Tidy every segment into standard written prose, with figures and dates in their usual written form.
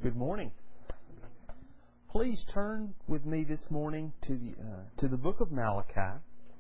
Good morning. Please turn with me this morning to the book of Malachi,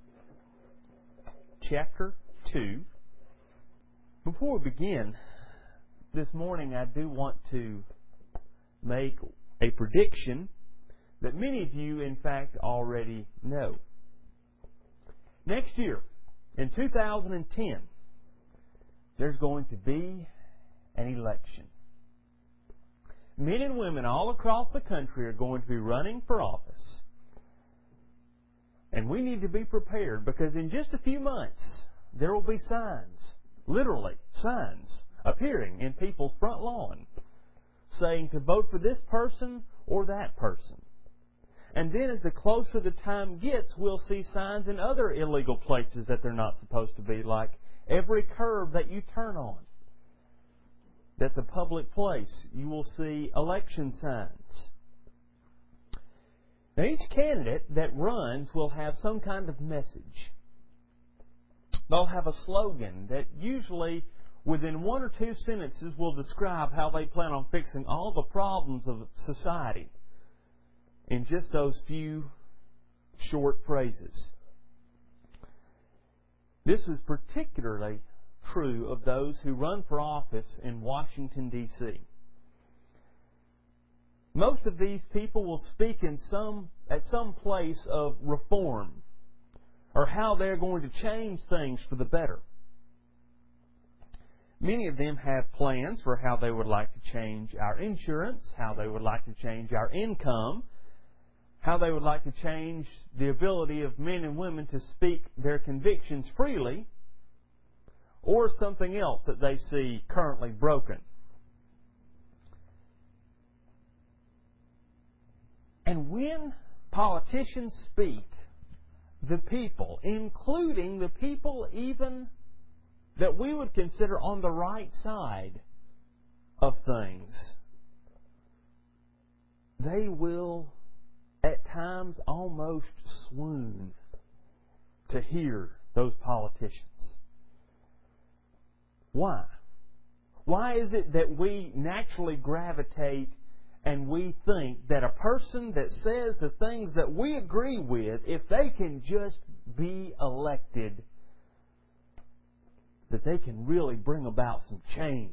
chapter 2. Before we begin, this morning I do want to make a prediction that many of you, in fact, already know. Next year, in 2010, there's going to be an election. Men and women all across the country are going to be running for office. And we need to be prepared because in just a few months, there will be signs, literally signs, appearing in people's front lawn saying to vote for this person or that person. And then as the closer the time gets, we'll see signs in other illegal places that they're not supposed to be, like every curb that you turn on. That's a public place. You will see election signs. Now, each candidate that runs will have some kind of message. They'll have a slogan that usually within one or two sentences will describe how they plan on fixing all the problems of society in just those few short phrases. This is particularly true of those who run for office in Washington, D.C. Most of these people will speak at some place of reform or how they're going to change things for the better. Many of them have plans for how they would like to change our insurance, how they would like to change our income, how they would like to change the ability of men and women to speak their convictions freely, or something else that they see currently broken. And when politicians speak, the people, including the people even that we would consider on the right side of things, they will at times almost swoon to hear those politicians. Why? Why is it that we naturally gravitate and we think that a person that says the things that we agree with, if they can just be elected, that they can really bring about some change?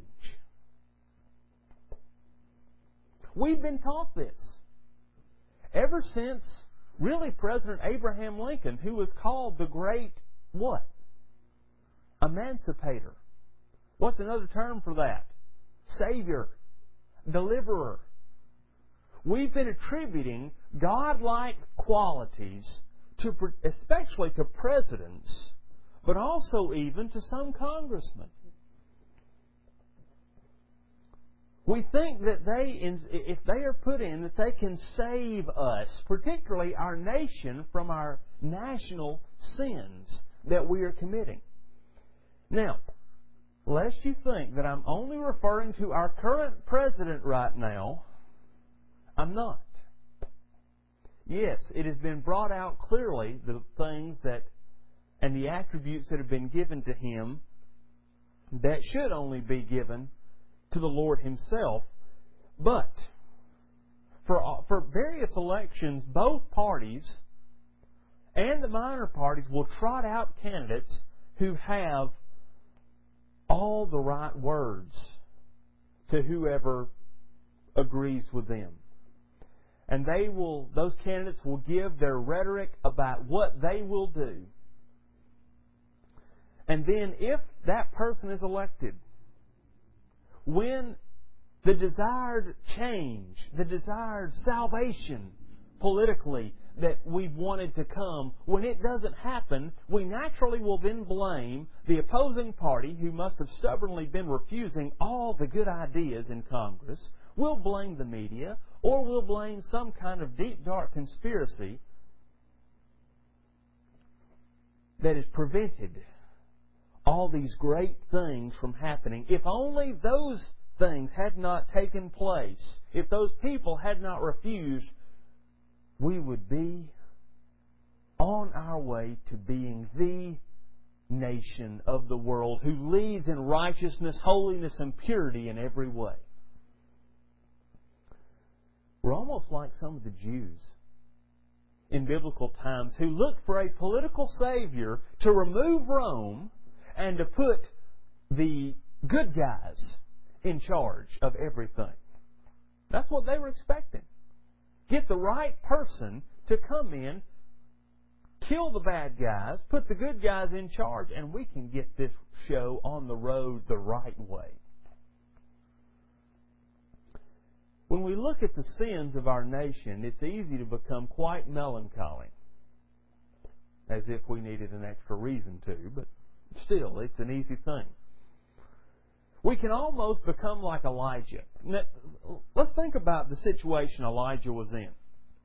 We've been taught this ever since, really, President Abraham Lincoln, who was called the great, what? Emancipator. What's another term for that? Savior. Deliverer. We've been attributing God-like qualities to, especially to presidents, but also even to some congressmen. We think that if they are put in, that they can save us, particularly our nation, from our national sins that we are committing. Now, lest you think that I'm only referring to our current president right now, I'm not. Yes, it has been brought out clearly, the things that and the attributes that have been given to him that should only be given to the Lord Himself. But for various elections, both parties and the minor parties will trot out candidates who have all the right words to whoever agrees with them. And those candidates will give their rhetoric about what they will do. And then if that person is elected, when the desired change, the desired salvation politically that we've wanted to come, when it doesn't happen, we naturally will then blame the opposing party, who must have stubbornly been refusing all the good ideas in Congress. We'll blame the media, or we'll blame some kind of deep, dark conspiracy that has prevented all these great things from happening. If only those things had not taken place, if those people had not refused, we would be on our way to being the nation of the world who leads in righteousness, holiness, and purity in every way. almost like some of the Jews in biblical times who looked for a political savior to remove Rome and to put the good guys in charge of everything. That's what they were expecting. Get the right person to come in, kill the bad guys, put the good guys in charge, and we can get this show on the road the right way. When we look at the sins of our nation, it's easy to become quite melancholy, as if we needed an extra reason to, but still, it's an easy thing. We can almost become like Elijah. Now, let's think about the situation Elijah was in.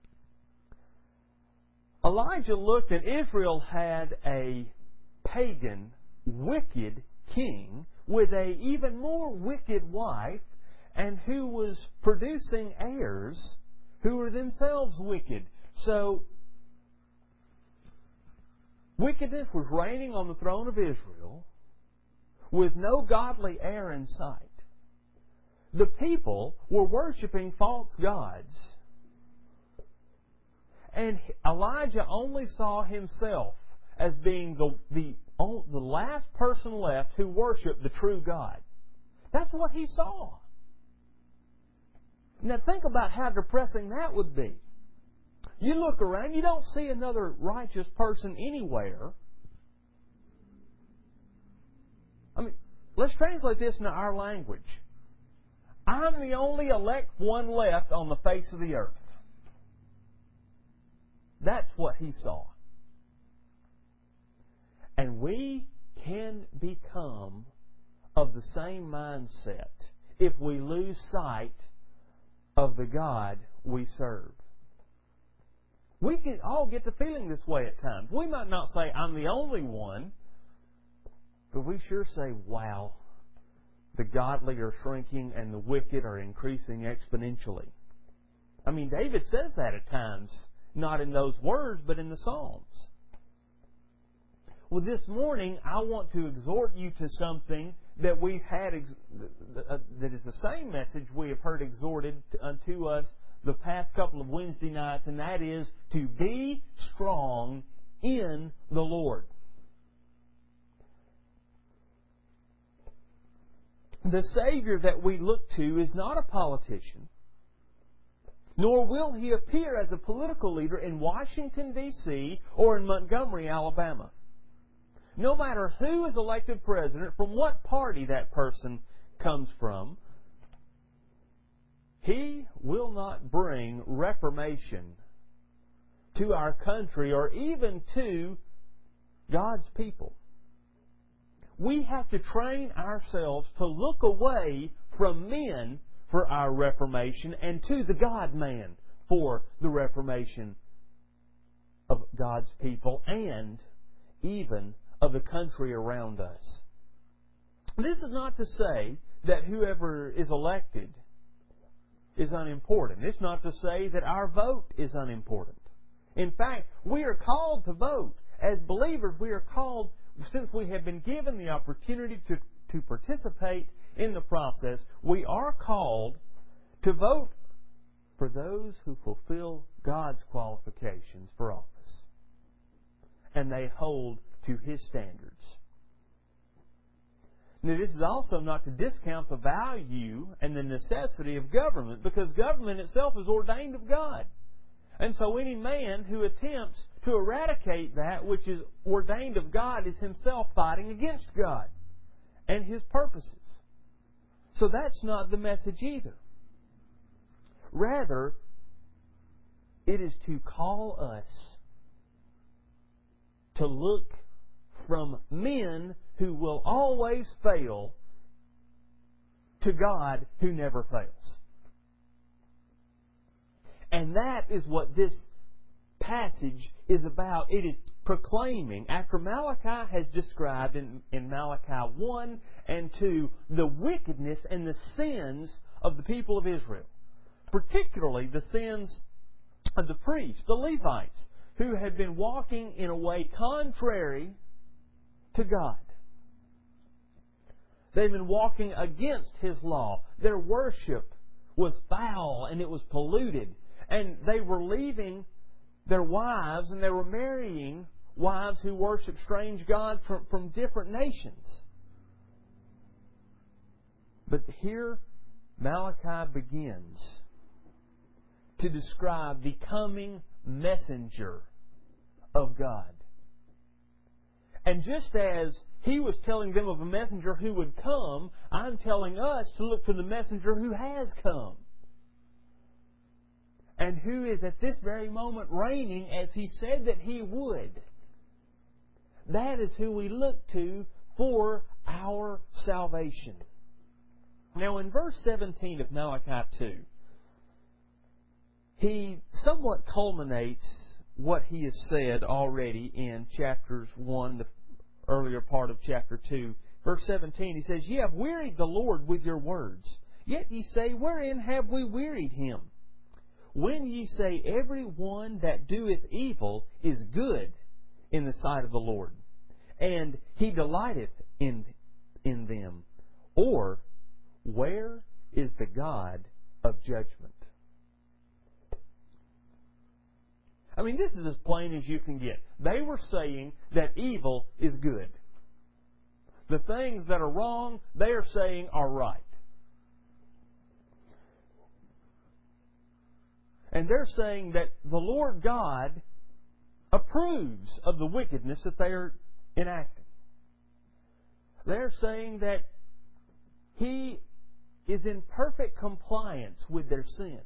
Elijah looked and Israel had a pagan, wicked king with a even more wicked wife, and who was producing heirs who were themselves wicked. So, wickedness was reigning on the throne of Israel with no godly heir in sight. The people were worshiping false gods, and Elijah only saw himself as being the last person left who worshiped the true God. That's what he saw. Now think about how depressing that would be. You look around, you don't see another righteous person anywhere. I mean, let's translate this into our language. I'm the only elect one left on the face of the earth. That's what he saw. And we can become of the same mindset if we lose sight of the God we serve. We can all get to feeling this way at times. We might not say, I'm the only one, but we sure say, wow, the godly are shrinking and the wicked are increasing exponentially. I mean, David says that at times, not in those words, but in the Psalms. Well, this morning, I want to exhort you to something that we've had, that is the same message we have heard exhorted unto us the past couple of Wednesday nights, and that is to be strong in the Lord. The Savior that we look to is not a politician, nor will He appear as a political leader in Washington, D.C. or in Montgomery, Alabama. No matter who is elected president, from what party that person comes from, He will not bring reformation to our country or even to God's people. We have to train ourselves to look away from men for our reformation and to the God-man for the reformation of God's people and even of the country around us. This is not to say that whoever is elected is unimportant. It's not to say that our vote is unimportant. In fact, we are called to vote. As believers, we are called, since we have been given the opportunity to participate in the process, we are called to vote for those who fulfill God's qualifications for office. And they hold to His standards. Now, this is also not to discount the value and the necessity of government, because government itself is ordained of God. And so any man who attempts to eradicate that which is ordained of God is himself fighting against God and His purposes. So that's not the message either. Rather, it is to call us to look from men who will always fail to God who never fails. And that is what this passage is about. It is proclaiming, after Malachi has described in Malachi 1 and 2, the wickedness and the sins of the people of Israel. Particularly the sins of the priests, the Levites, who had been walking in a way contrary to God. They've been walking against His law. Their worship was foul and it was polluted. And they were leaving their wives and they were marrying wives who worshiped strange gods from different nations. But here Malachi begins to describe the coming messenger of God. And just as he was telling them of a messenger who would come, I'm telling us to look for the messenger who has come. And who is at this very moment reigning as he said that he would. That is who we look to for our salvation. Now in verse 17 of Malachi 2, he somewhat culminates what he has said already in chapters 1, the earlier part of chapter 2. Verse 17, he says, Ye have wearied the Lord with your words, yet ye say, Wherein have we wearied Him? When ye say, Every one that doeth evil is good in the sight of the Lord, and He delighteth in them. Or, where is the God of judgment? I mean, this is as plain as you can get. They were saying that evil is good. The things that are wrong, they are saying are right. And they're saying that the Lord God approves of the wickedness that they are enacting. They're saying that He is in perfect compliance with their sin.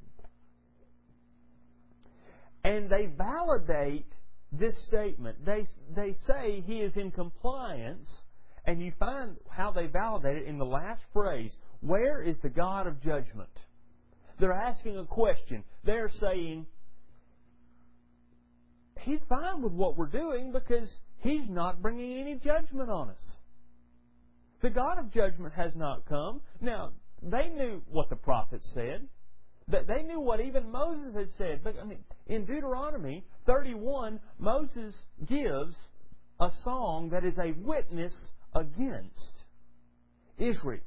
And they validate this statement. They say He is in compliance, and you find how they validate it in the last phrase. Where is the God of judgment? They're asking a question. They're saying, He's fine with what we're doing because He's not bringing any judgment on us. The God of judgment has not come. Now, they knew what the prophets said. They knew what even Moses had said. But in Deuteronomy 31, Moses gives a song that is a witness against Israel.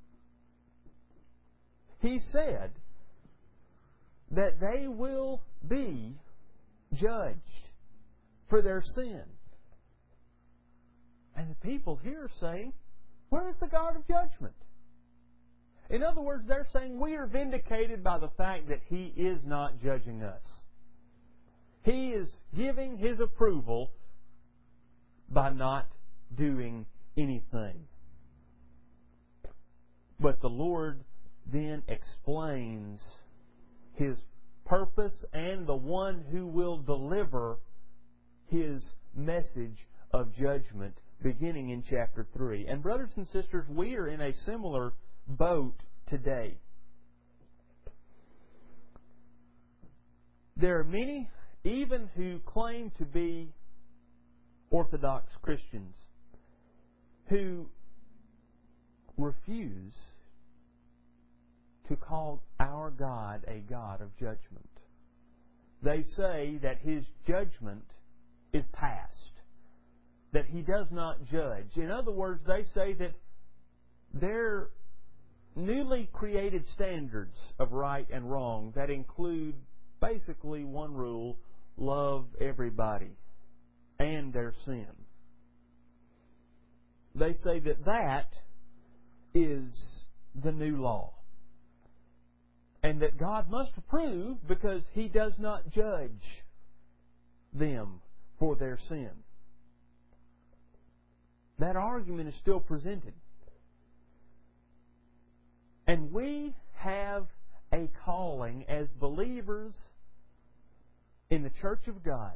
He said that they will be judged for their sin. And the people here are saying, where is the God of judgment? In other words, they're saying we are vindicated by the fact that He is not judging us. He is giving His approval by not doing anything. But the Lord then explains His purpose and the one who will deliver His message of judgment beginning in chapter 3. And brothers and sisters, we are in a similar boat today. There are many, even who claim to be Orthodox Christians, who refuse to call our God a God of judgment. They say that His judgment is past, that He does not judge. In other words, they say that their newly created standards of right and wrong that include basically one rule: love everybody and their sin. They say that that is the new law, and that God must approve because He does not judge them for their sin. That argument is still presented. And we have a calling as believers in the Church of God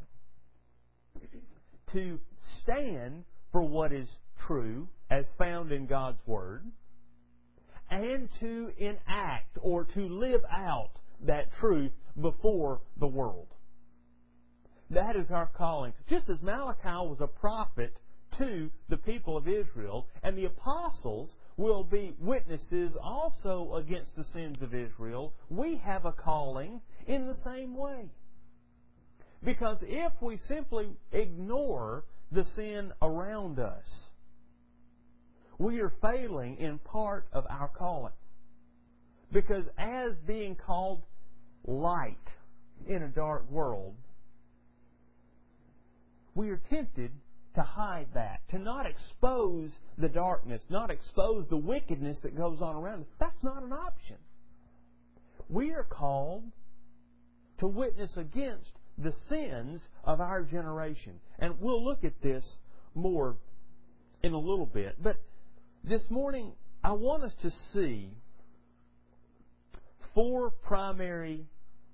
to stand for what is true as found in God's Word, and to enact or to live out that truth before the world. That is our calling. Just as Malachi was a prophet to the people of Israel, and the apostles will be witnesses also against the sins of Israel, we have a calling in the same way. Because if we simply ignore the sin around us, we are failing in part of our calling. Because as being called light in a dark world, we are tempted to hide that, to not expose the darkness, not expose the wickedness that goes on around us. That's not an option. We are called to witness against the sins of our generation. And we'll look at this more in a little bit. But this morning, I want us to see 4 primary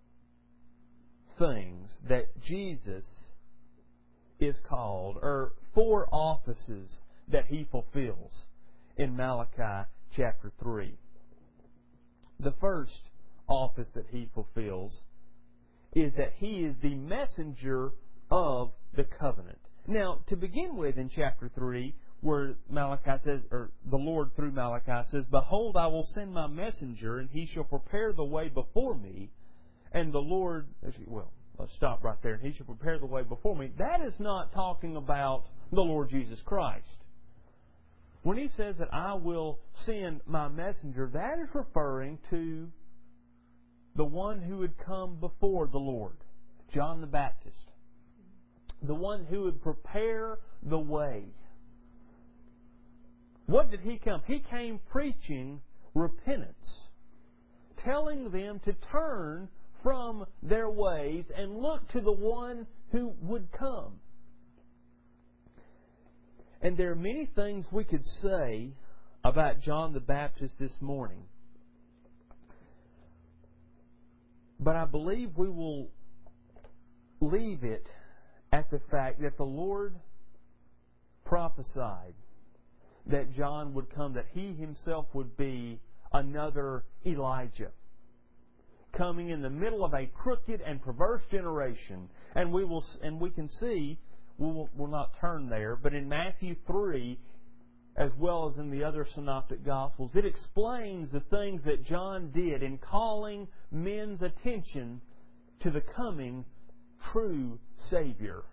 things that Jesus is called, or 4 offices that He fulfills in Malachi chapter 3. The first office that He fulfills is that He is the messenger of the covenant. Now, to begin with in chapter 3, where Malachi says, or the Lord through Malachi says, "Behold, I will send my messenger, and he shall prepare the way before me." And the Lord, well, let's stop right there. And he shall prepare the way before me. That is not talking about the Lord Jesus Christ. When He says that I will send my messenger, that is referring to the one who would come before the Lord, John the Baptist. The one who would prepare the way. What did He come? He came preaching repentance, telling them to turn from their ways and look to the one who would come. And there are many things we could say about John the Baptist this morning. But I believe we will leave it at the fact that the Lord prophesied that John would come, that He Himself would be another Elijah, coming in the middle of a crooked and perverse generation. And we can see, we'll not turn there, but in Matthew 3, as well as in the other synoptic Gospels, it explains the things that John did in calling men's attention to the coming true Savior.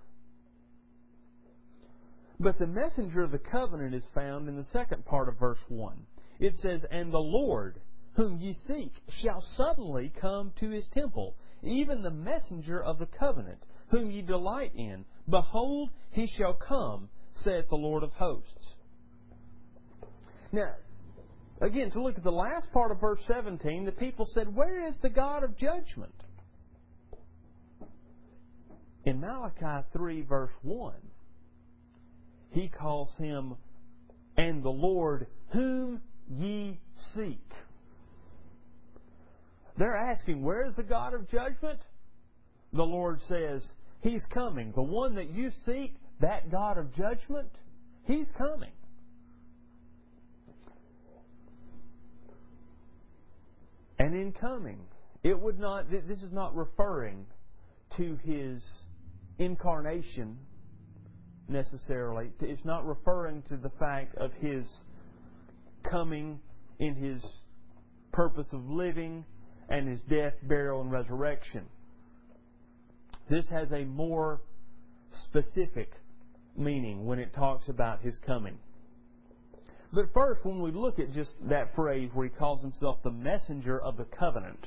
But the messenger of the covenant is found in the second part of verse 1. It says, "And the Lord, whom ye seek, shall suddenly come to His temple, even the messenger of the covenant, whom ye delight in. Behold, He shall come, saith the Lord of hosts." Now, again, to look at the last part of verse 17, the people said, "Where is the God of judgment?" In Malachi 3, verse 1, He calls Him, "And the Lord whom ye seek." They're asking, where is the God of judgment? The Lord says, He's coming. The one that you seek, that God of judgment, He's coming. And in coming, this is not referring to His incarnation necessarily. It's not referring to the fact of His coming in His purpose of living and His death, burial, and resurrection. This has a more specific meaning when it talks about His coming. But first, when we look at just that phrase where He calls Himself the messenger of the covenant,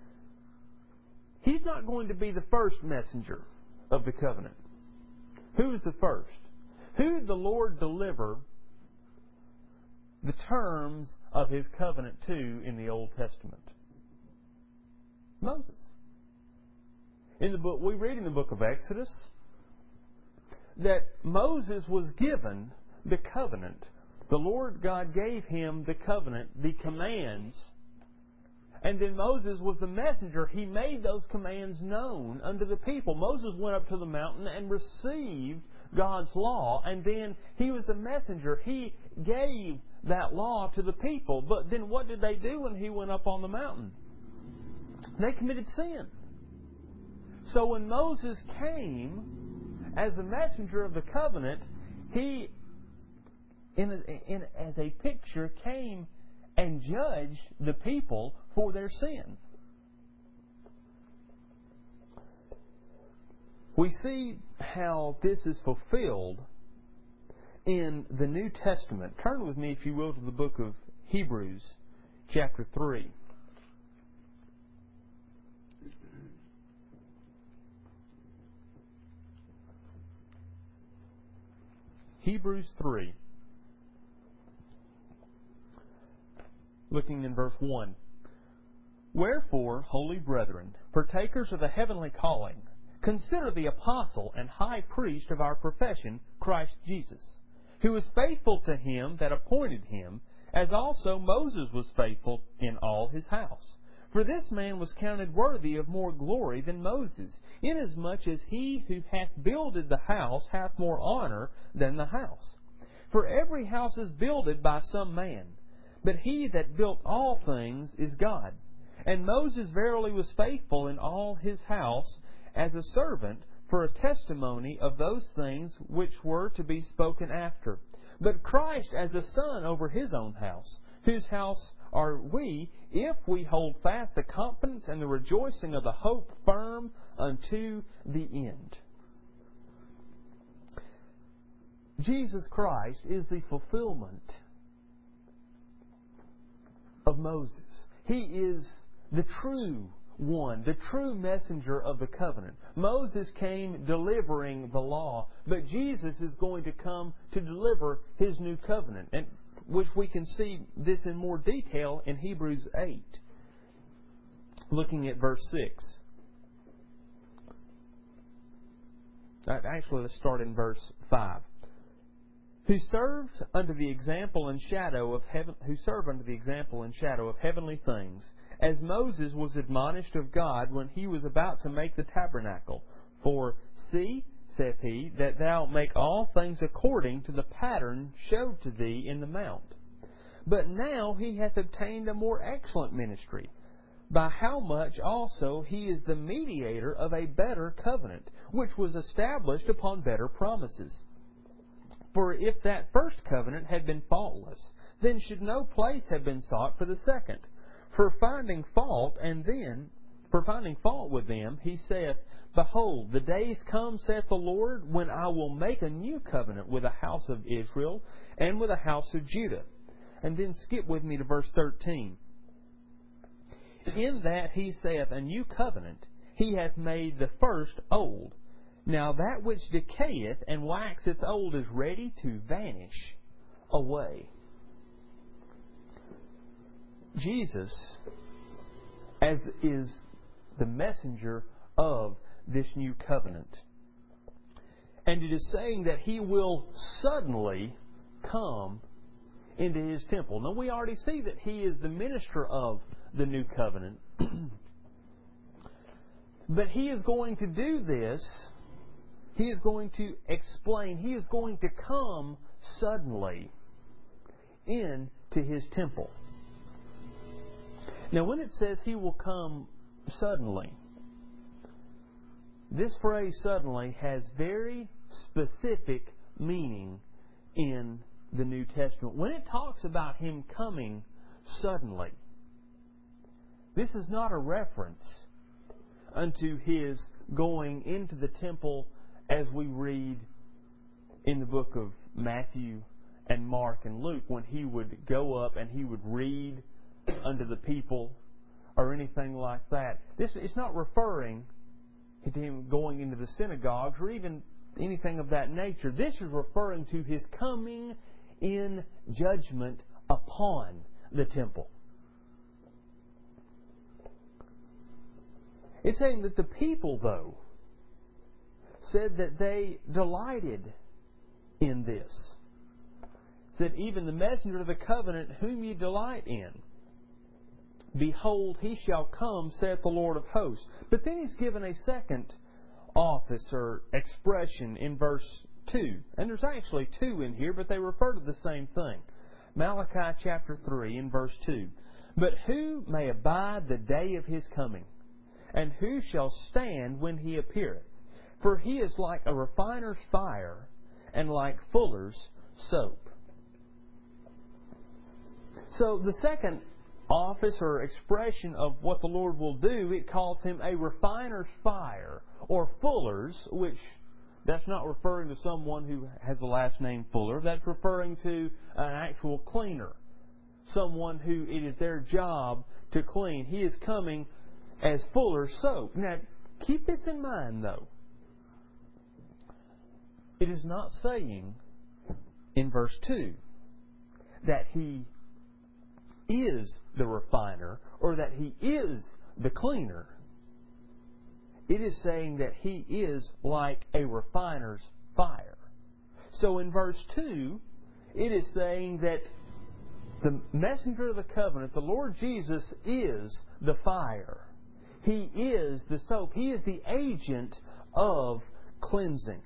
He's not going to be the first messenger of the covenant. Who is the first? Who did the Lord deliver the terms of His covenant to in the Old Testament? Moses. In the book, we read in the book of Exodus that Moses was given the covenant. The Lord God gave him the covenant, the commands, and then Moses was the messenger. He made those commands known unto the people. Moses went up to the mountain and received God's law, and then he was the messenger. He gave that law to the people. But then what did they do when he went up on the mountain? They committed sin. So when Moses came as the messenger of the covenant, he, as a picture, came and judged the people for their sin. We see how this is fulfilled in the New Testament. Turn with me, if you will, to the book of Hebrews, chapter 3. Hebrews 3, looking in verse 1. Wherefore, holy brethren, partakers of the heavenly calling, consider the apostle and high priest of our profession, Christ Jesus, who was faithful to him that appointed him, as also Moses was faithful in all his house. For this man was counted worthy of more glory than Moses, inasmuch as he who hath builded the house hath more honor than the house. For every house is builded by some man, but he that built all things is God. And Moses verily was faithful in all his house as a servant for a testimony of those things which were to be spoken after. But Christ as a son over his own house, whose house are we, if we hold fast the confidence and the rejoicing of the hope firm unto the end. Jesus Christ is the fulfillment of Moses. He is the true one, the true messenger of the covenant. Moses came delivering the law, but Jesus is going to come to deliver his new covenant, and which we can see this in more detail in Hebrews 8, looking at verse 6. Actually, let's start in verse 5. Who served under the example and shadow of heavenly things, as Moses was admonished of God when he was about to make the tabernacle. For, see, saith he, that thou make all things according to the pattern showed to thee in the mount. But now he hath obtained a more excellent ministry, by how much also he is the mediator of a better covenant, which was established upon better promises. For if that first covenant had been faultless, then should no place have been sought for the second. For finding fault with them, he saith, Behold, the days come, saith the Lord, when I will make a new covenant with the house of Israel and with the house of Judah. And then skip with me to verse 13. In that he saith, A new covenant, he hath made the first old. Now that which decayeth and waxeth old is ready to vanish away. Jesus as is the messenger of this new covenant. And it is saying that he will suddenly come into his temple. Now we already see that he is the minister of the new covenant. But he is going to do this. He is going to explain. He is going to come suddenly into his temple. Now, when it says he will come suddenly, this phrase suddenly has very specific meaning in the New Testament. When it talks about him coming suddenly, this is not a reference unto his going into the temple as we read in the book of Matthew and Mark and Luke, when he would go up and he would read unto the people or anything like that. It's not referring to him going into the synagogues or even anything of that nature. This is referring to his coming in judgment upon the temple. It's saying that the people, though, said that they delighted in this. It said, even the messenger of the covenant whom ye delight in, behold, he shall come, saith the Lord of hosts. But then he's given a second office or expression in verse 2. And there's actually two in here, but they refer to the same thing. Malachi chapter 3 in verse 2. But who may abide the day of his coming? And who shall stand when he appeareth? For he is like a refiner's fire, and like fuller's soap. So the second office or expression of what the Lord will do, it calls him a refiner's fire, or fuller's, which that's not referring to someone who has the last name Fuller. That's referring to an actual cleaner, someone who it is their job to clean. He is coming as fuller's soap. Now, keep this in mind, though. It is not saying in verse 2 that He is the refiner or that He is the cleaner. It is saying that He is like a refiner's fire. So in verse 2, it is saying that the messenger of the covenant, the Lord Jesus, is the fire. He is the soap. He is the agent of cleansing.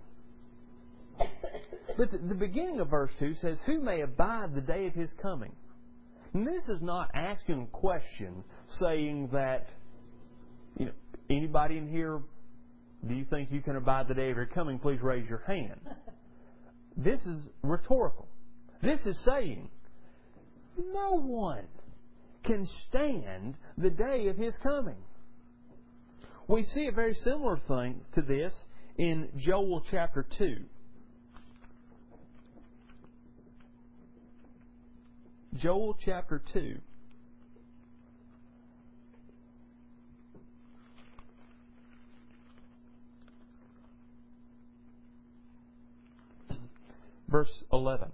But the beginning of verse 2 says, "Who may abide the day of His coming?" And this is not asking a question saying that, anybody in here, do you think you can abide the day of your coming? Please raise your hand. This is rhetorical. This is saying, no one can stand the day of His coming. We see a very similar thing to this in Joel chapter 2. Joel chapter 2. Verse 11.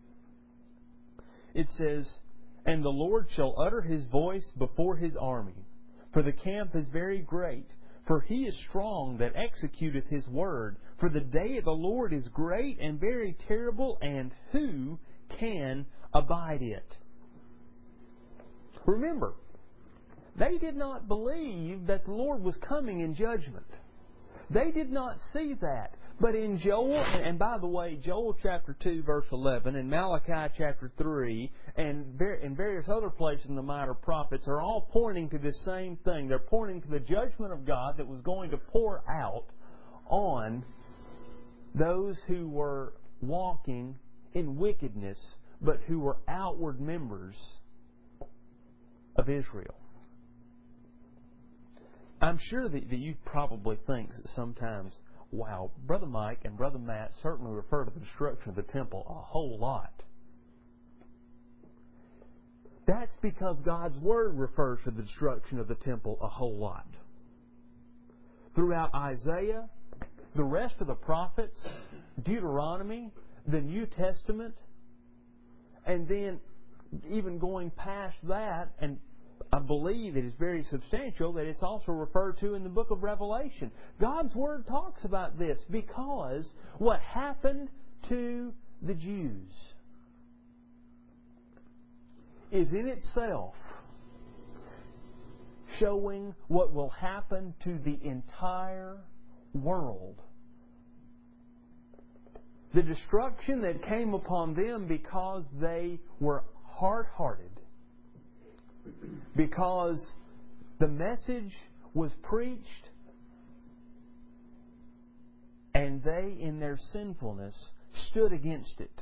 It says, "And the Lord shall utter His voice before His army, for the camp is very great. For He is strong that executeth His word. For the day of the Lord is great and very terrible, and who can abide it?" Remember, they did not believe that the Lord was coming in judgment. They did not see that. But in Joel, and by the way, Joel chapter 2 verse 11 and Malachi chapter 3 and various other places in the minor prophets are all pointing to the same thing. They're pointing to the judgment of God that was going to pour out on those who were walking in wickedness, but who were outward members of Israel. I'm sure that you probably think that sometimes, wow, Brother Mike and Brother Matt certainly refer to the destruction of the temple a whole lot. That's because God's Word refers to the destruction of the temple a whole lot. Throughout Isaiah, the rest of the prophets, Deuteronomy, the New Testament, and then even going past that, and I believe it is very substantial that it's also referred to in the book of Revelation. God's Word talks about this because what happened to the Jews is in itself showing what will happen to the entire world. The destruction that came upon them because they were hard-hearted, because the message was preached and they, in their sinfulness, stood against it.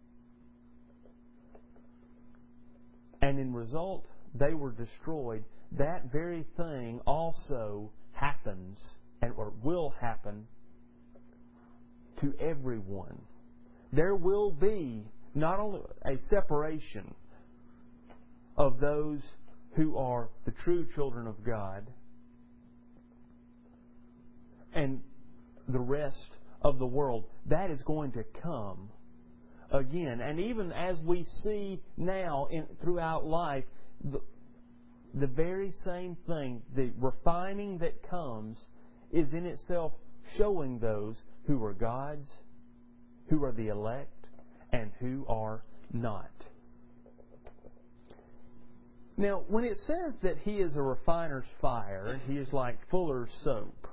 And in result, they were destroyed. That very thing also happens, or will happen, to everyone. There will be not only a separation of those who are the true children of God and the rest of the world. That is going to come again. And even as we see now throughout life, the very same thing, the refining that comes, is in itself showing those who are God's, who are the elect, and who are not. Now, when it says that He is a refiner's fire, He is like fuller's soap,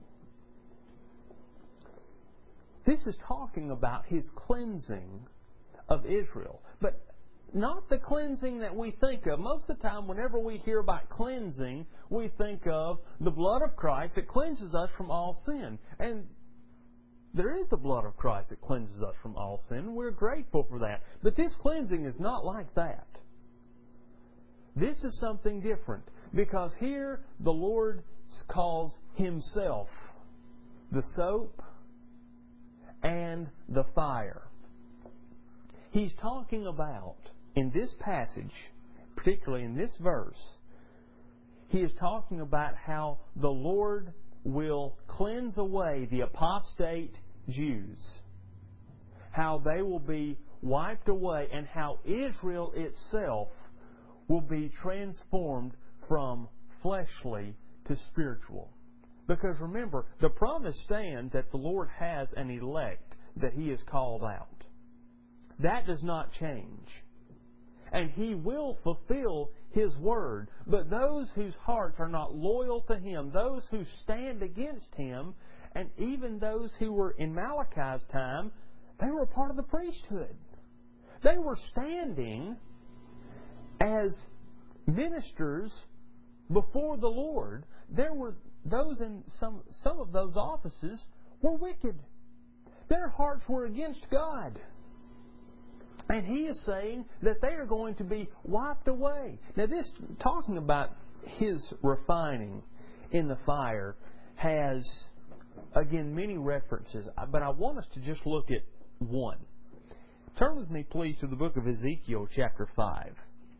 this is talking about His cleansing of Israel. But not the cleansing that we think of. Most of the time, whenever we hear about cleansing, we think of the blood of Christ that cleanses us from all sin. And there is the blood of Christ that cleanses us from all sin. We're grateful for that. But this cleansing is not like that. This is something different, because here the Lord calls Himself the soap and the fire. He's talking about, in this passage, particularly in this verse, He is talking about how the Lord will cleanse away the apostate Jews, how they will be wiped away, and how Israel itself will be transformed from fleshly to spiritual. Because remember, the promise stands that the Lord has an elect that He has called out. That does not change. And He will fulfill His word. But those whose hearts are not loyal to Him, those who stand against Him, and even those who were in Malachi's time, they were a part of the priesthood. They were standing as ministers before the Lord. There were those in some of those offices were wicked. Their hearts were against God. And He is saying that they are going to be wiped away. Now this, talking about His refining in the fire, has, again, many references. But I want us to just look at one. Turn with me, please, to the book of Ezekiel, chapter 5.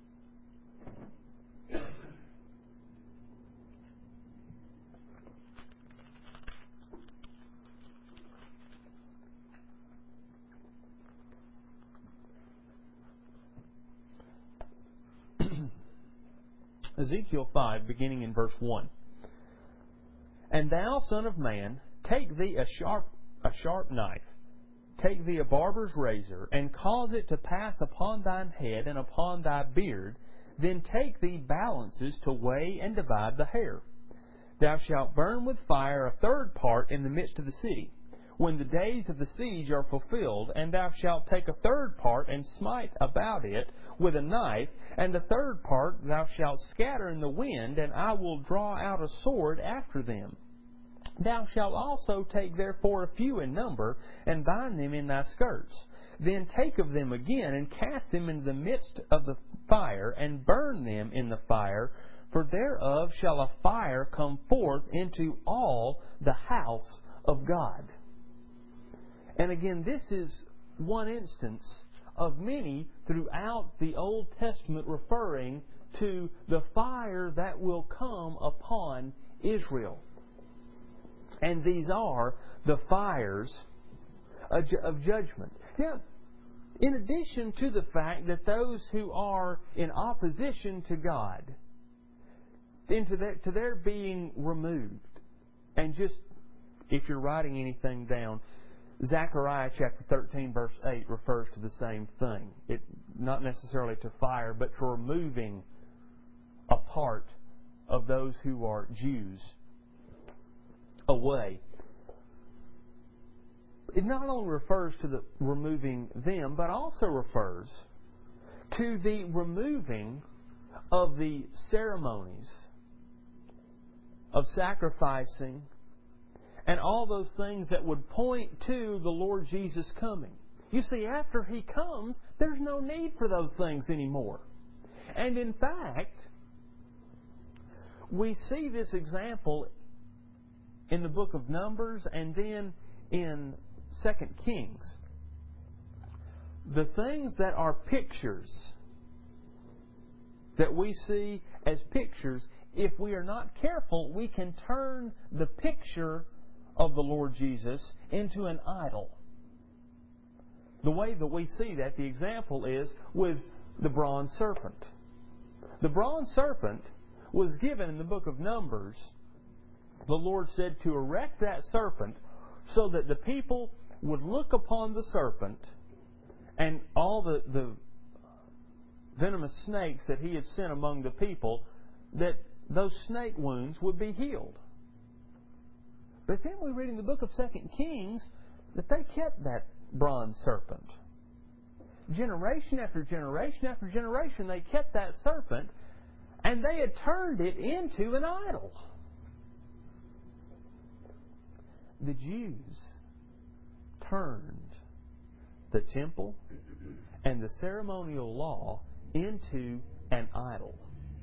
Ezekiel 5, beginning in verse 1. And thou, son of man, take thee a sharp knife, take thee a barber's razor, and cause it to pass upon thine head and upon thy beard. Then take thee balances to weigh and divide the hair. Thou shalt burn with fire a third part in the midst of the city, when the days of the siege are fulfilled, and thou shalt take a third part and smite about it with a knife, and the third part thou shalt scatter in the wind, and I will draw out a sword after them. Thou shalt also take therefore a few in number, and bind them in thy skirts. Then take of them again, and cast them into the midst of the fire, and burn them in the fire, for thereof shall a fire come forth into all the house of God. And again, this is one instance of many throughout the Old Testament referring to the fire that will come upon Israel. And these are the fires of judgment. Now, in addition to the fact that those who are in opposition to God, to their being removed, and just, if you're writing anything down, Zechariah chapter 13 verse 8 refers to the same thing. Not necessarily to fire, but to removing a part of those who are Jews away. It not only refers to the removing them, but also refers to the removing of the ceremonies of sacrificing and all those things that would point to the Lord Jesus coming. You see, after He comes, there's no need for those things anymore. And in fact, we see this example in the book of Numbers and then in 2 Kings. The things that are pictures that we see as pictures, if we are not careful, we can turn the picture of the Lord Jesus into an idol. The way that we see that, the example is with the bronze serpent. The bronze serpent was given in the book of Numbers. The Lord said to erect that serpent so that the people would look upon the serpent and all the venomous snakes that he had sent among the people, that those snake wounds would be healed. But then we read in the book of 2 Kings that they kept that bronze serpent. Generation after generation after generation, they kept that serpent, and they had turned it into an idol. The Jews turned the temple and the ceremonial law into an idol.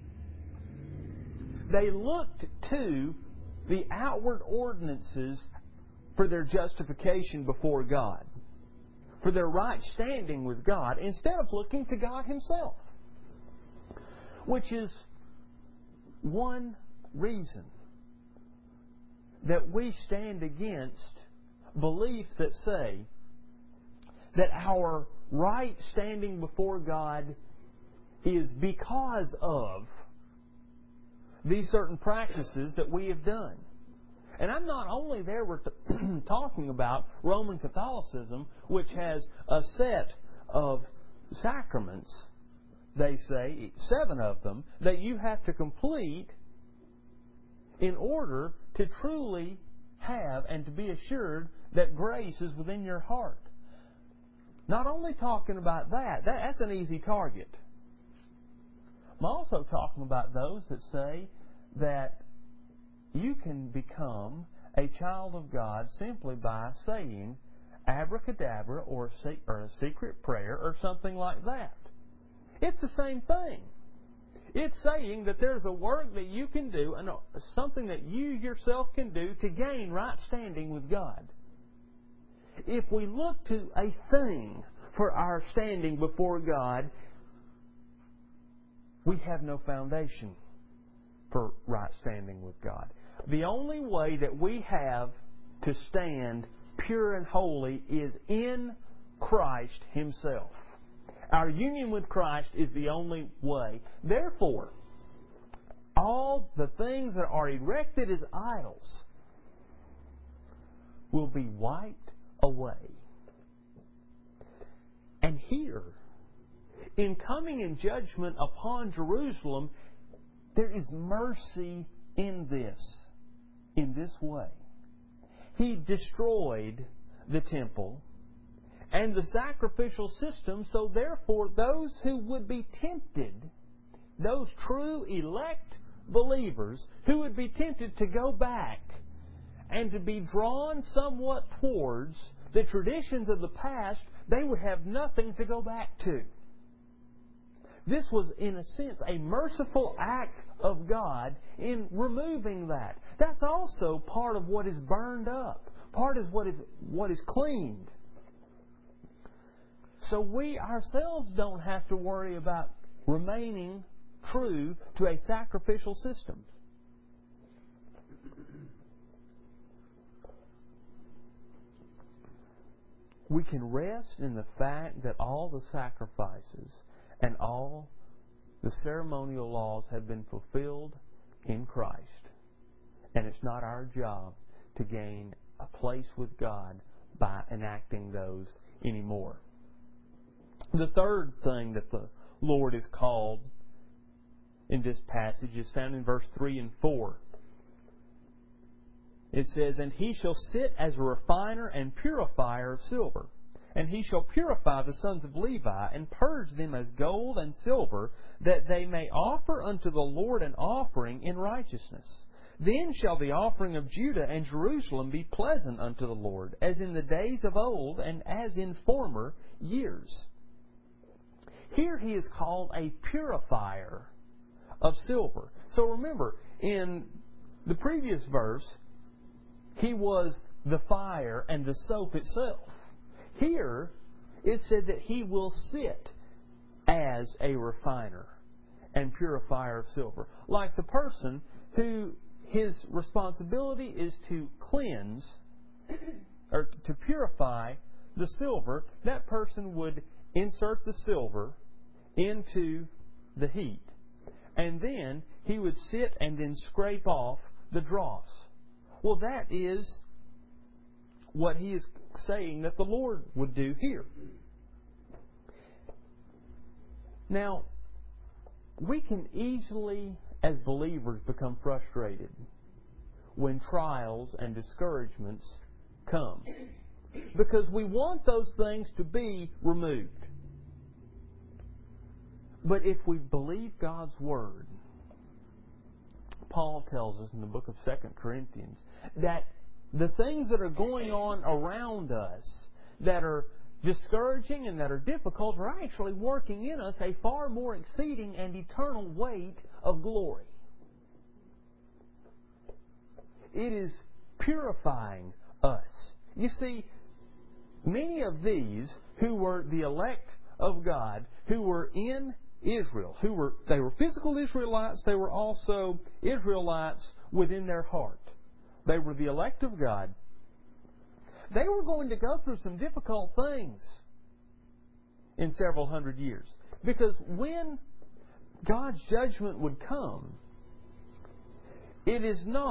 They looked to the outward ordinances for their justification before God, for their right standing with God, instead of looking to God Himself. Which is one reason that we stand against beliefs that say that our right standing before God is because of these certain practices that we have done. And I'm not only there we're talking about Roman Catholicism, which has a set of sacraments, they say, 7 of them, that you have to complete in order to truly have and to be assured that grace is within your heart. Not only talking about that's an easy target. I'm also talking about those that say that you can become a child of God simply by saying abracadabra or a secret prayer or something like that. It's the same thing. It's saying that there's a work that you can do and something that you yourself can do to gain right standing with God. If we look to a thing for our standing before God, we have no foundation for right standing with God. The only way that we have to stand pure and holy is in Christ Himself. Our union with Christ is the only way. Therefore, all the things that are erected as idols will be wiped away. And here, in coming in judgment upon Jerusalem, there is mercy in this way. He destroyed the temple and the sacrificial system, so therefore those who would be tempted, those true elect believers who would be tempted to go back and to be drawn somewhat towards the traditions of the past, they would have nothing to go back to. This was, in a sense, a merciful act of God in removing that. That's also part of what is burned up. Part of what is cleaned. So we ourselves don't have to worry about remaining true to a sacrificial system. We can rest in the fact that all the sacrifices and all the ceremonial laws have been fulfilled in Christ. And it's not our job to gain a place with God by enacting those anymore. The third thing that the Lord is called in this passage is found in verse 3 and 4. It says, "And he shall sit as a refiner and purifier of silver. And he shall purify the sons of Levi, and purge them as gold and silver, that they may offer unto the Lord an offering in righteousness. Then shall the offering of Judah and Jerusalem be pleasant unto the Lord, as in the days of old, and as in former years." Here he is called a purifier of silver. So remember, in the previous verse, he was the fire and the soap itself. Here, it said that he will sit as a refiner and purifier of silver. Like the person who his responsibility is to cleanse or to purify the silver, that person would insert the silver into the heat. And then he would sit and then scrape off the dross. Well, that is what he is saying that the Lord would do here. Now, we can easily, as believers, become frustrated when trials and discouragements come, because we want those things to be removed. But if we believe God's Word, Paul tells us in the book of 2 Corinthians that the things that are going on around us that are discouraging and that are difficult are actually working in us a far more exceeding and eternal weight of glory. It is purifying us. You see, many of these who were the elect of God, who were in Israel, they were physical Israelites, they were also Israelites within their heart. They were the elect of God. They were going to go through some difficult things. in several hundred years. Because when God's judgment would come, it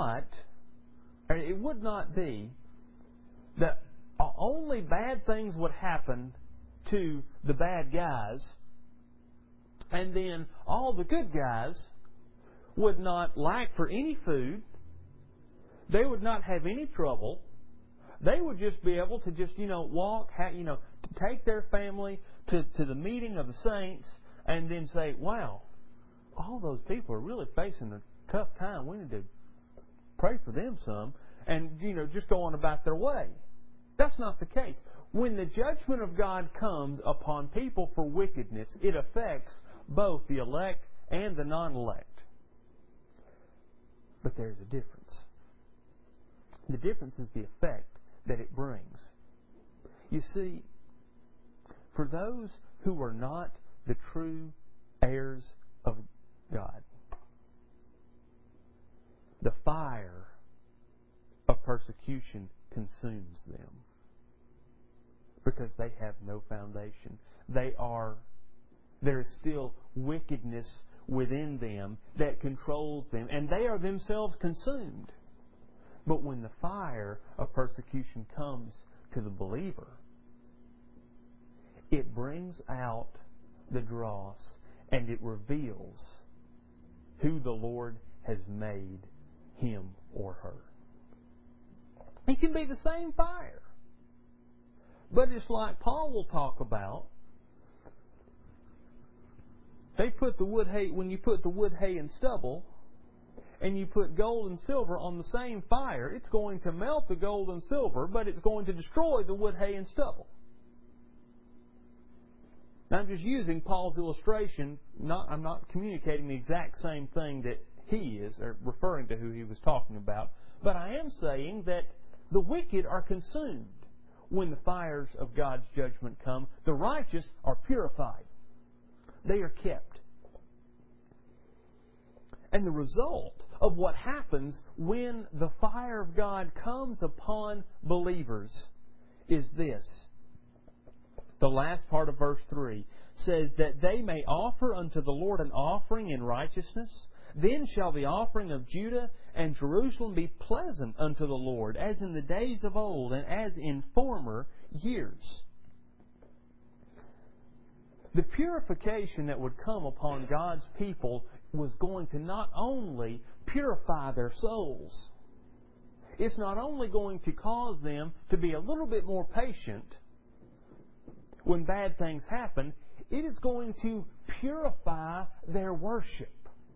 would not be that only bad things would happen to the bad guys, and then all the good guys would not lack for any food. They would not have any trouble. They would just be able to just, walk, take their family to the meeting of the saints and then say, wow, all those people are really facing a tough time. We need to pray for them some. And, just go on about their way. That's not the case. When the judgment of God comes upon people for wickedness, it affects both the elect and the non-elect. But there's a difference. The difference is the effect that it brings. You see, for those who are not the true heirs of God, the fire of persecution consumes them because they have no foundation. There is still wickedness within them that controls them, and they are themselves consumed. But when the fire of persecution comes to the believer, it brings out the dross and it reveals who the Lord has made him or her. It can be the same fire, but it's like Paul will talk about. When you put the wood, hay, and stubble, and you put gold and silver on the same fire, it's going to melt the gold and silver, but it's going to destroy the wood, hay, and stubble. Now, I'm just using Paul's illustration. I'm not communicating the exact same thing that he is, or referring to who he was talking about. But I am saying that the wicked are consumed when the fires of God's judgment come. The righteous are purified. They are kept. And the result of what happens when the fire of God comes upon believers is this. The last part of verse 3 says that they may offer unto the Lord an offering in righteousness. Then shall the offering of Judah and Jerusalem be pleasant unto the Lord, as in the days of old and as in former years. The purification that would come upon God's people was going to not only purify their souls, it's not only going to cause them to be a little bit more patient when bad things happen, it is going to purify their worship.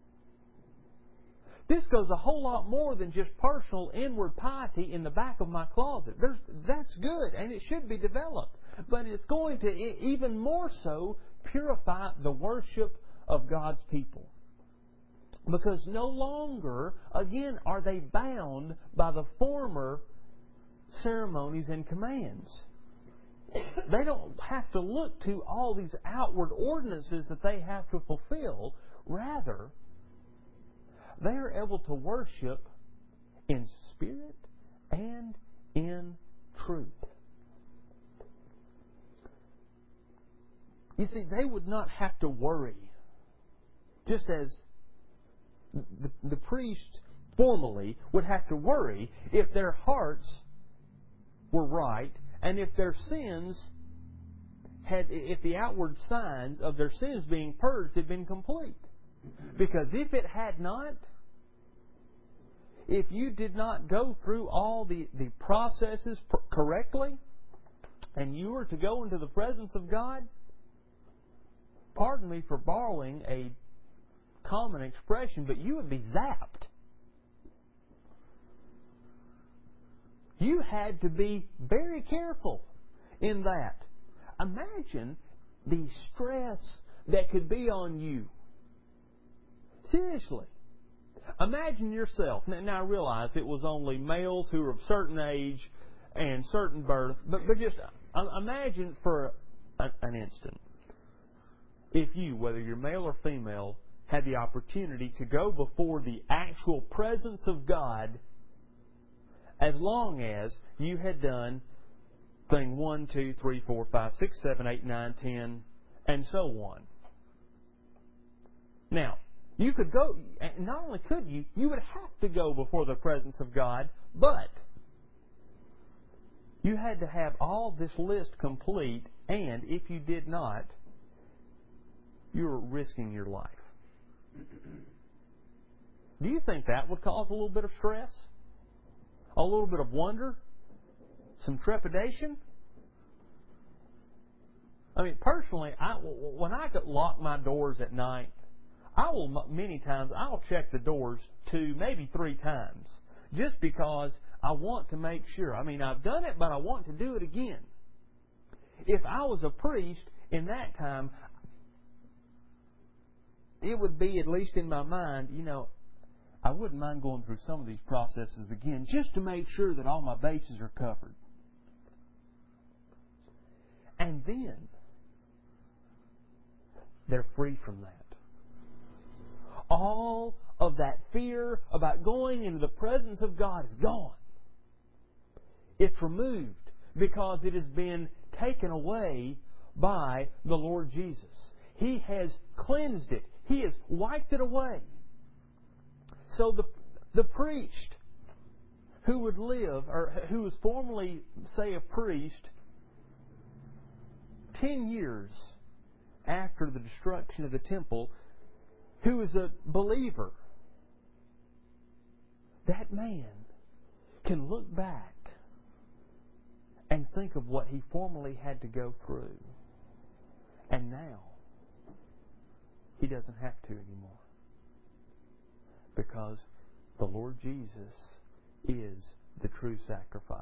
This goes a whole lot more than just personal inward piety in the back of my closet. That's good, and it should be developed. But it's going to even more so purify the worship of God's people. Because no longer, again, are they bound by the former ceremonies and commands. They don't have to look to all these outward ordinances that they have to fulfill. Rather, they are able to worship in spirit and in truth. You see, they would not have to worry, just as the priest formerly would have to worry if their hearts were right and if their sins if the outward signs of their sins being purged had been complete. Because if it had not, if you did not go through all the processes correctly, and you were to go into the presence of God, pardon me for borrowing a common expression, but you would be zapped. You had to be very careful in that. Imagine the stress that could be on you. Seriously. Imagine yourself. Now I realize it was only males who were of certain age and certain birth, but just imagine for an instant. If you, whether you're male or female, had the opportunity to go before the actual presence of God, as long as you had done thing 1, 2, 3, 4, 5, 6, 7, 8, 9, 10, and so on. Now, you could go, not only could you, you would have to go before the presence of God, but you had to have all this list complete, and if you did not, you were risking your life. Do you think that would cause a little bit of stress? A little bit of wonder? Some trepidation? I mean, personally, when I lock my doors at night, many times I'll check the doors 2, maybe 3 times, just because I want to make sure. I mean, I've done it, but I want to do it again. If I was a priest in that time, it would be, at least in my mind, I wouldn't mind going through some of these processes again, just to make sure that all my bases are covered. And then they're free from that. All of that fear about going into the presence of God is gone. It's removed because it has been taken away by the Lord Jesus. He has cleansed it. He has wiped it away. So the priest who would live, or who was formerly, say, a priest, 10 years after the destruction of the temple, who is a believer, that man can look back and think of what he formerly had to go through. And now, he doesn't have to anymore. Because the Lord Jesus is the true sacrifice.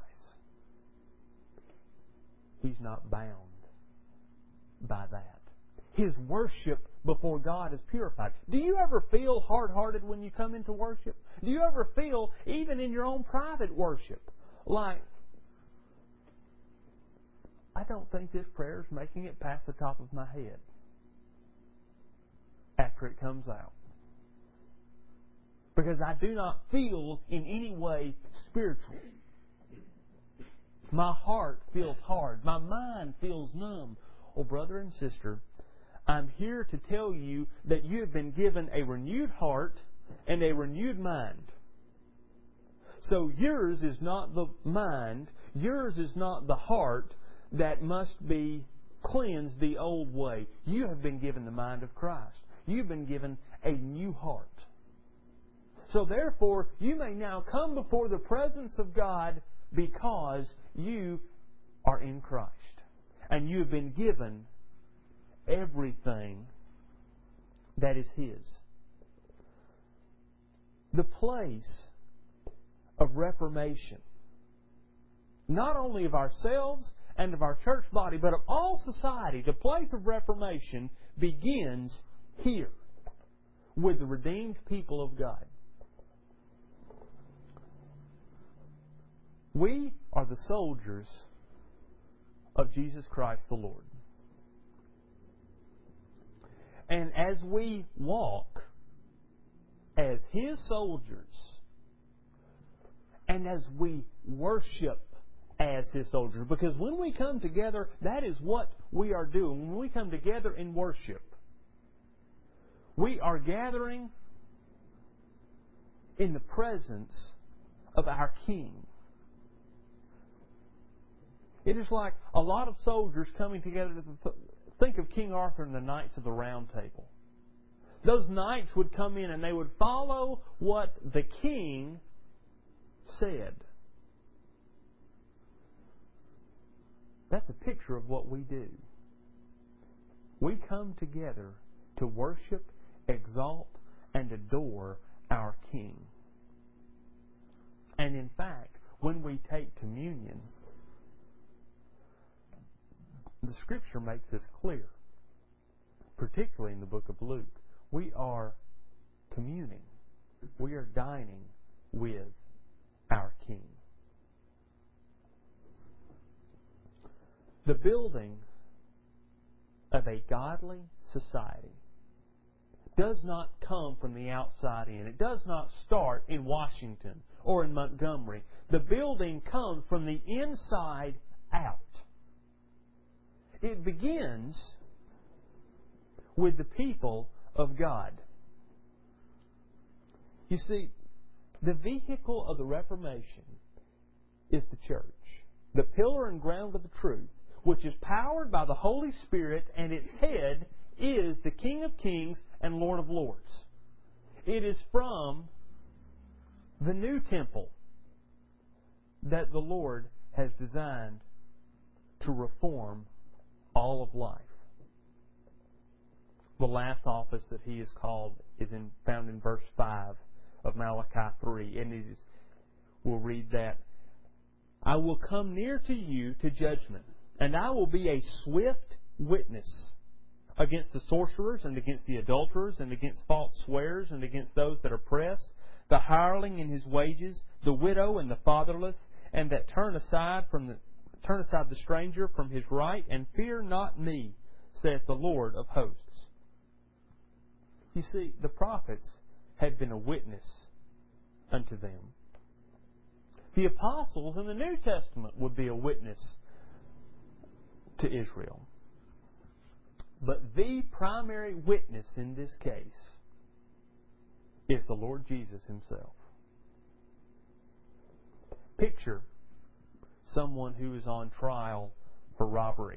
He's not bound by that. His worship before God is purified. Do you ever feel hard-hearted when you come into worship? Do you ever feel, even in your own private worship, like, I don't think this prayer is making it past the top of my head after it comes out? Because I do not feel in any way spiritual. My heart feels hard. My mind feels numb. Oh, brother and sister, I'm here to tell you that you have been given a renewed heart and a renewed mind. So yours is not the mind, yours is not the heart that must be cleansed the old way. You have been given the mind of Christ. You've been given a new heart. So therefore, you may now come before the presence of God because you are in Christ. And you have been given everything that is His. The place of reformation, not only of ourselves and of our church body, but of all society, the place of reformation begins here with the redeemed people of God. We are the soldiers of Jesus Christ the Lord. And as we walk as His soldiers, and as we worship as His soldiers, because when we come together, that is what we are doing. When we come together in worship, we are gathering in the presence of our King. It is like a lot of soldiers coming together to think of King Arthur and the Knights of the Round Table. Those knights would come in and they would follow what the king said. That's a picture of what we do. We come together to worship, exalt, and adore our King. And in fact, when we take communion, the Scripture makes this clear, particularly in the book of Luke. We are communing. We are dining with our King. The building of a godly society does not come from the outside in. It does not start in Washington or in Montgomery. The building comes from the inside out. It begins with the people of God. You see, the vehicle of the Reformation is the church, the pillar and ground of the truth, which is powered by the Holy Spirit, and its head is the King of Kings and Lord of Lords. It is from the new temple that the Lord has designed to reform all of life. The last office that He is called is found in verse 5 of Malachi 3, and we'll read that. I will come near to you to judgment, and I will be a swift witness against the sorcerers and against the adulterers and against false swearers and against those that oppress, the hireling in his wages, the widow and the fatherless, and that turn aside the stranger from his right, and fear not me, saith the Lord of hosts. You see, the prophets had been a witness unto them. The apostles in the New Testament would be a witness to Israel. But the primary witness in this case is the Lord Jesus Himself. Picture someone who is on trial for robbery.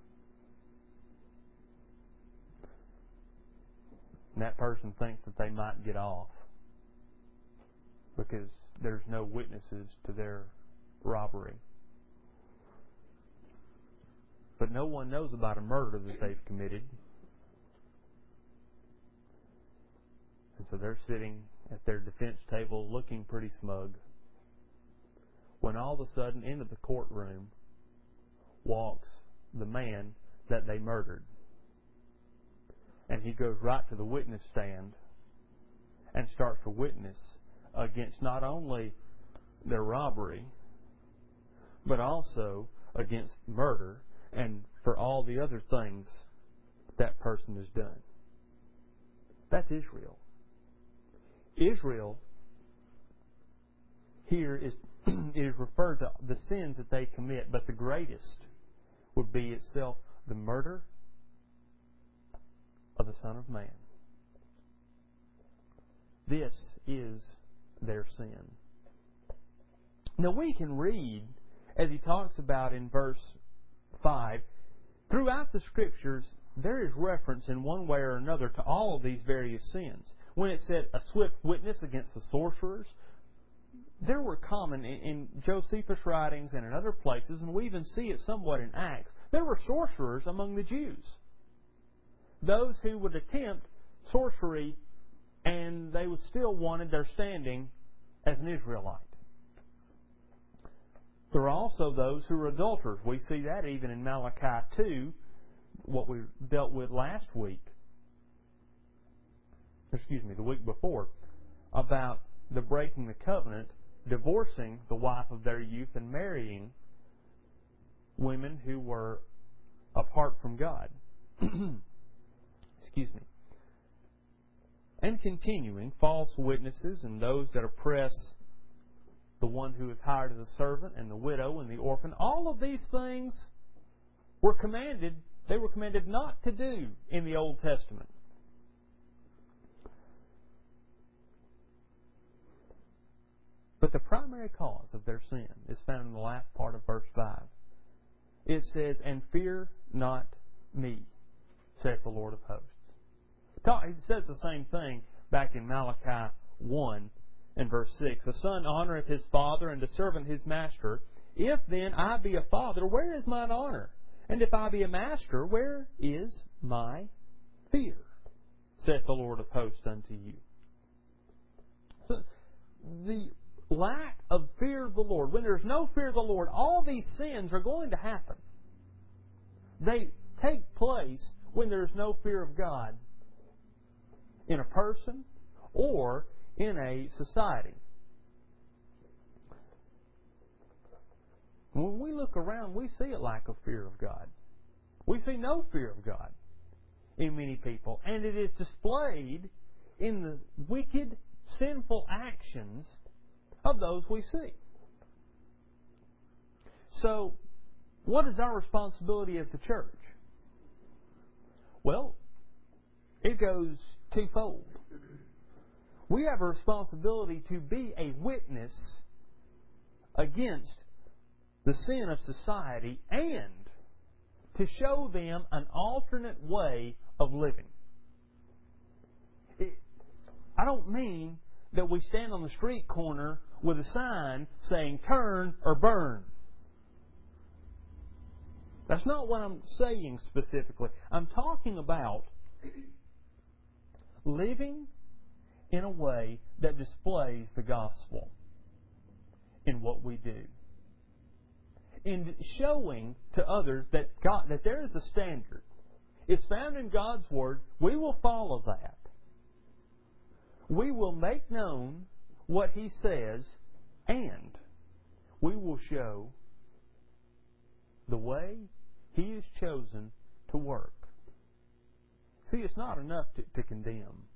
And that person thinks that they might get off because there's no witnesses to their robbery. But no one knows about a murder that they've committed. And so they're sitting at their defense table looking pretty smug, when all of a sudden into the courtroom walks the man that they murdered. And he goes right to the witness stand and starts to witness against not only their robbery, but also against murder and for all the other things that person has done. That's Israel. Israel here is referred to the sins that they commit, but the greatest would be itself the murder of the Son of Man. This is their sin. Now we can read, as he talks about in verse 5, throughout the Scriptures there is reference in one way or another to all of these various sins. When it said a swift witness against the sorcerers, there were common in Josephus' writings and in other places, and we even see it somewhat in Acts, there were sorcerers among the Jews. Those who would attempt sorcery and they would still wanted their standing as an Israelite. There are also those who are adulterers. We see that even in Malachi 2, what we dealt with last week. The week before, about the breaking the covenant, divorcing the wife of their youth and marrying women who were apart from God. And continuing, false witnesses and those that oppress the one who is hired as a servant and the widow and the orphan. All of these things were commanded, they were commanded not to do in the Old Testament. But the primary cause of their sin is found in the last part of verse 5. It says, and fear not me, saith the Lord of hosts. It says the same thing back in Malachi 1 and verse 6. A son honoreth his father, and a servant his master. If then I be a father, where is mine honor? And if I be a master, where is my fear? Saith the Lord of hosts unto you. So, the lack of fear of the Lord, when there's no fear of the Lord, all these sins are going to happen. They take place when there's no fear of God in a person or in a society. When we look around, we see a lack of fear of God. We see no fear of God in many people, and it is displayed in the wicked, sinful actions of those we see. So, what is our responsibility as the church? Well, it goes twofold. We have a responsibility to be a witness against the sin of society and to show them an alternate way of living. I don't mean that we stand on the street corner with a sign saying turn or burn. That's not what I'm saying specifically. I'm talking about living in a way that displays the gospel in what we do. In showing to others that there is a standard. It's found in God's Word. We will follow that. We will make known what He says, and we will show the way He has chosen to work. See, it's not enough to condemn.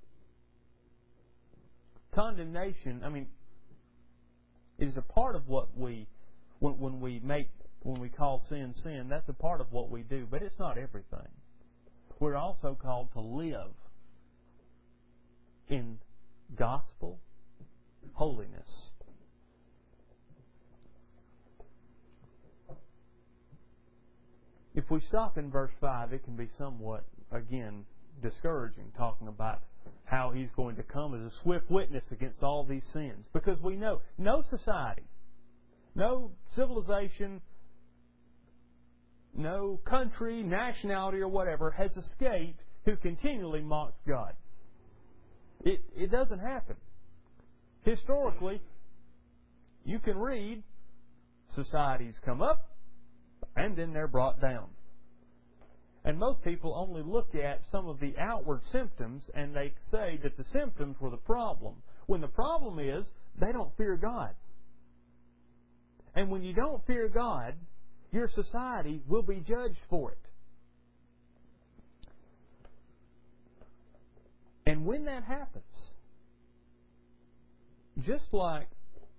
Condemnation, is a part of what we, when we call sin, that's a part of what we do, but it's not everything. We're also called to live in gospel holiness. If we stop in verse 5, it can be somewhat, again, discouraging, talking about how He's going to come as a swift witness against all these sins. Because we know no society, no civilization, no country, nationality, or whatever has escaped who continually mocks God. It doesn't happen. Historically, you can read societies come up and then they're brought down. And most people only look at some of the outward symptoms and they say that the symptoms were the problem. When the problem is they don't fear God. And when you don't fear God, your society will be judged for it. And when that happens, just like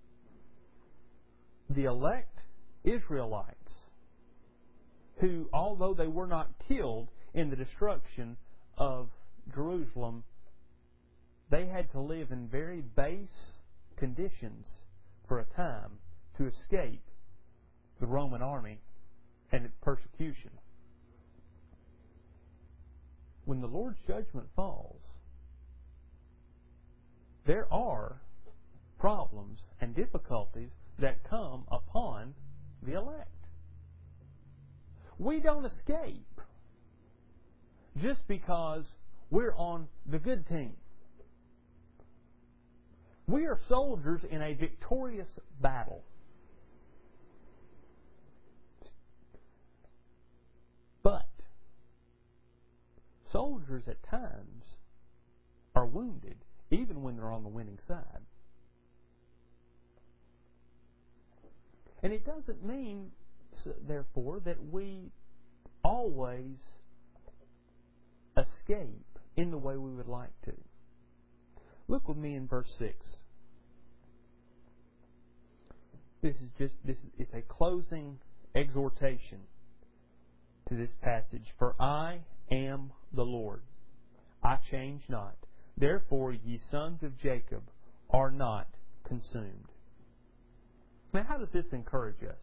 the elect Israelites, who, although they were not killed in the destruction of Jerusalem, they had to live in very base conditions for a time to escape the Roman army and its persecution. When the Lord's judgment falls, there are problems and difficulties that come upon the elect. We don't escape just because we're on the good team. We are soldiers in a victorious battle. But soldiers at times are wounded, even when they're on the winning side. And it doesn't mean, therefore, that we always escape in the way we would like to. Look with me in verse 6. It's a closing exhortation to this passage. For I am the Lord, I change not. Therefore, ye sons of Jacob are not consumed. Now, how does this encourage us?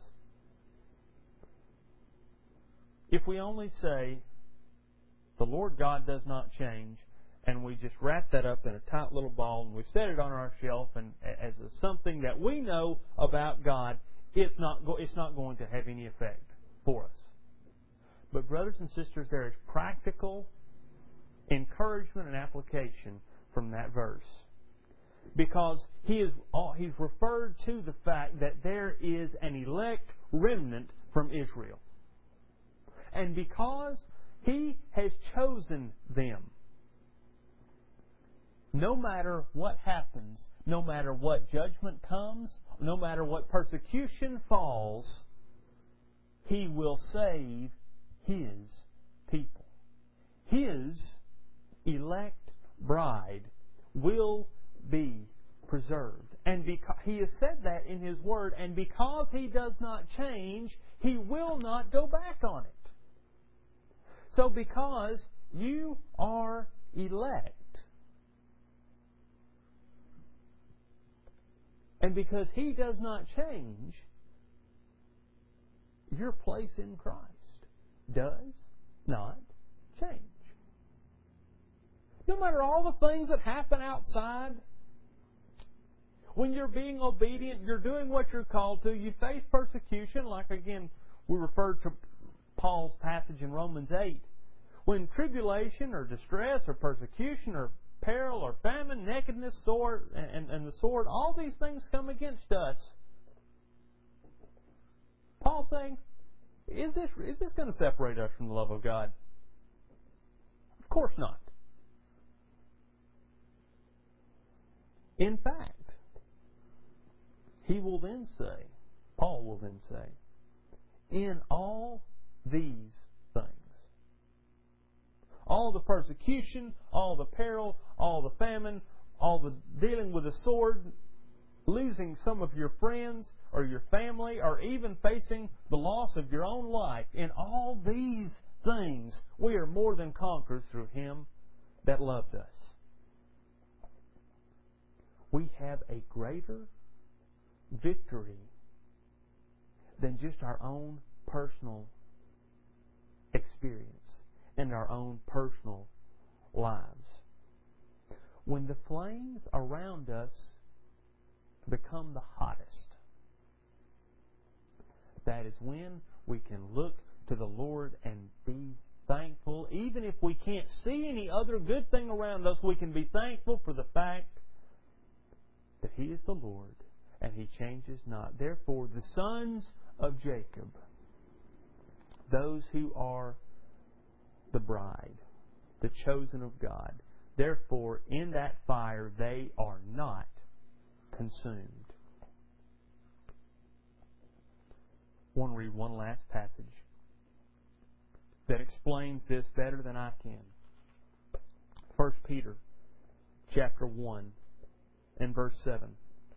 If we only say, the Lord God does not change, and we just wrap that up in a tight little ball and we set it on our shelf and as something that we know about God, it's not going to have any effect for us. But brothers and sisters, there is practical encouragement and application from that verse. Because he's referred to the fact that there is an elect remnant from Israel. And because He has chosen them, no matter what happens, no matter what judgment comes, no matter what persecution falls, He will save His people. His elect bride will be preserved. And He has said that in His Word, and because He does not change, He will not go back on it. So because you are elect. And because He does not change, your place in Christ does not change. No matter all the things that happen outside, when you're being obedient, you're doing what you're called to, you face persecution, like again, we referred to Paul's passage in Romans 8. When tribulation or distress or persecution or peril or famine, nakedness, sword, and the sword, all these things come against us. Paul's saying, is this going to separate us from the love of God? Of course not. In fact, he will then say, Paul will then say, in all these things, all the persecution, all the peril, all the famine, all the dealing with the sword, losing some of your friends or your family, or even facing the loss of your own life, in all these things, we are more than conquerors through Him that loved us. We have a greater victory than just our own personal experience and our own personal lives. When the flames around us become the hottest, that is when we can look to the Lord and be thankful. Even if we can't see any other good thing around us, we can be thankful for the fact that He is the Lord and He changes not. Therefore, the sons of Jacob, those who are the bride, the chosen of God, therefore, in that fire they are not consumed. I want to read one last passage that explains this better than I can. 1 Peter chapter 1 and verse 7.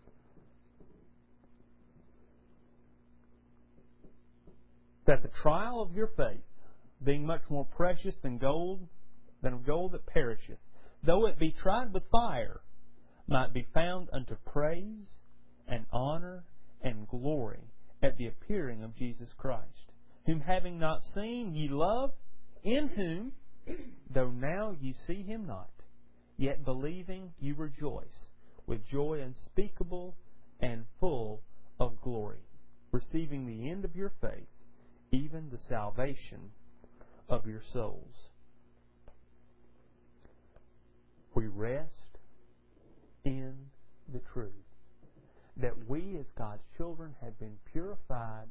That the trial of your faith, being much more precious than of gold that perisheth, though it be tried with fire, might be found unto praise and honor and glory at the appearing of Jesus Christ, whom having not seen ye love, in whom, though now ye see Him not, yet believing ye rejoice with joy unspeakable and full of glory, receiving the end of your faith, even the salvation of your souls. We rest in the truth that we as God's children have been purified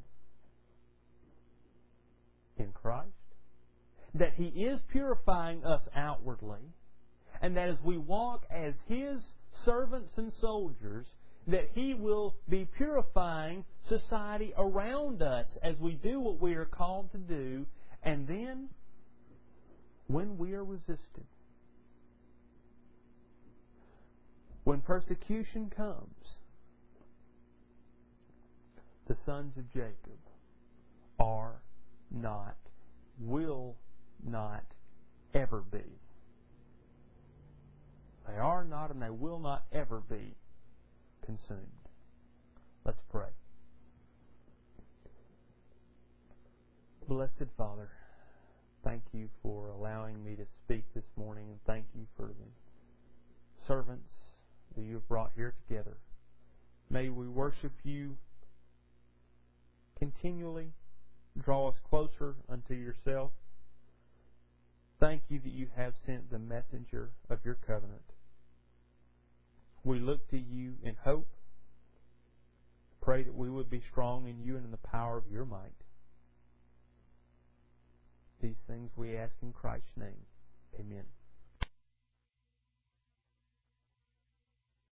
in Christ, that He is purifying us outwardly, and that as we walk as His servants and soldiers, that He will be purifying society around us as we do what we are called to do. And then, when we are resisted, when persecution comes, the sons of Jacob are not, will not ever be. They are not and they will not ever be consumed. Let's pray. Blessed Father, thank You for allowing me to speak this morning, and thank You for the servants that You have brought here together. May we worship You continually. Draw us closer unto Yourself. Thank You that You have sent the messenger of Your covenant. We look to You in hope. Pray that we would be strong in You and in the power of Your might. These things we ask in Christ's name. Amen.